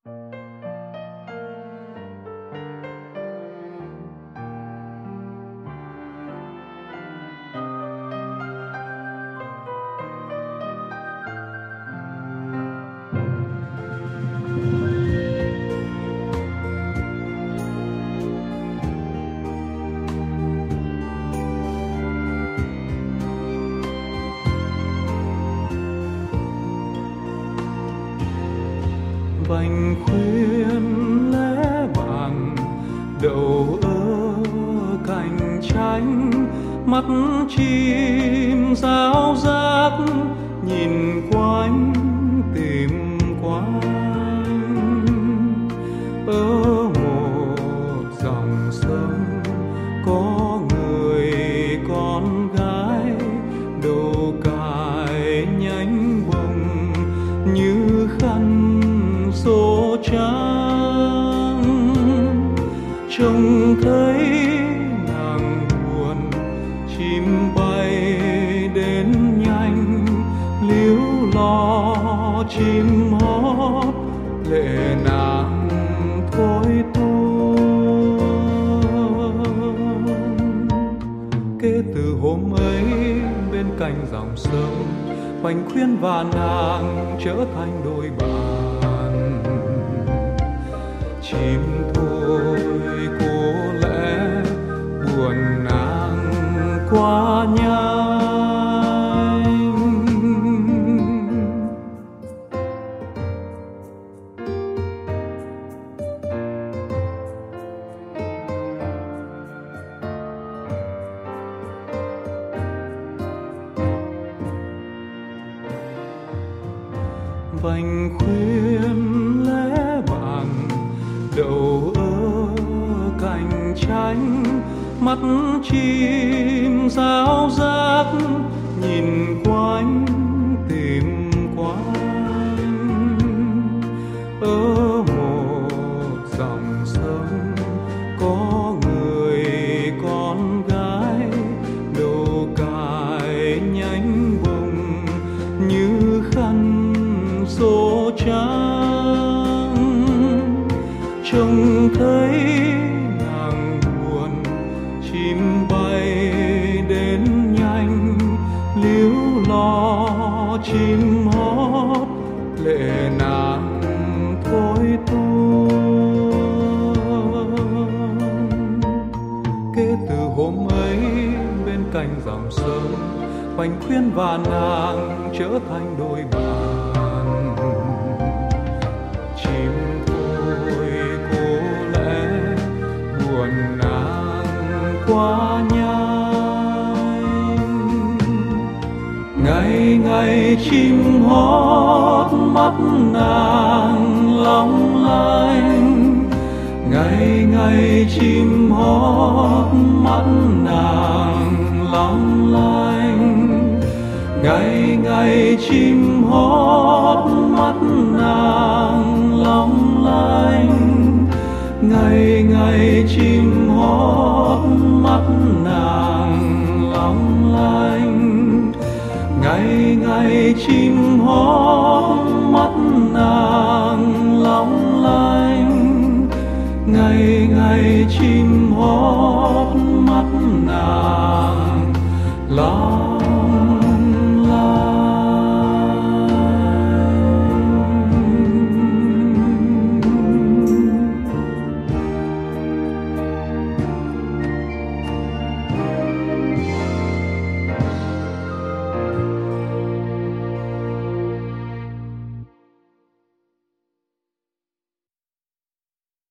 vành khuyên lẽ vàng đậu ở cành chanh, mắt chim rao rác nhìn quanh tìm quanh. Ở một dòng sông có người con gái, đầu cài nhánh bông như khăn số trắng. Trông thấy nàng buồn, chim bay đến nhanh, líu lo chim hót lệ nàng thôi tuôn. Kể từ hôm ấy bên cạnh dòng sông, Hoành khuyên và nàng trở thành đôi bạn. Chim thôi có lẽ buồn nàng quá nhanh. Vành khuyên lẽ vàng đậu ở cành chanh, mắt chim rao rác nhìn quanh tìm quanh. Ở một dòng sông có người con gái, đầu cài nhánh bông như khăn số trắng. Trông thấy nàng buồn, chim bay đến nhanh, líu lo chim hót lệ nàng thôi tuôn. Kể từ hôm ấy bên cạnh dòng sông, Hoành khuyên và nàng trở thành đôi bạn. Chim thôi có lẽ buồn nàng quá nhanh. Ngày ngày chim hót mắt nàng long lanh, ngày ngày chim hót mắt nàng long lanh, ngày ngày chim hót mắt nàng long lanh, ngày ngày chim hót mắt nàng long lanh, ngày ngày chim hót mắt nàng long lanh, ngày ngày chim hót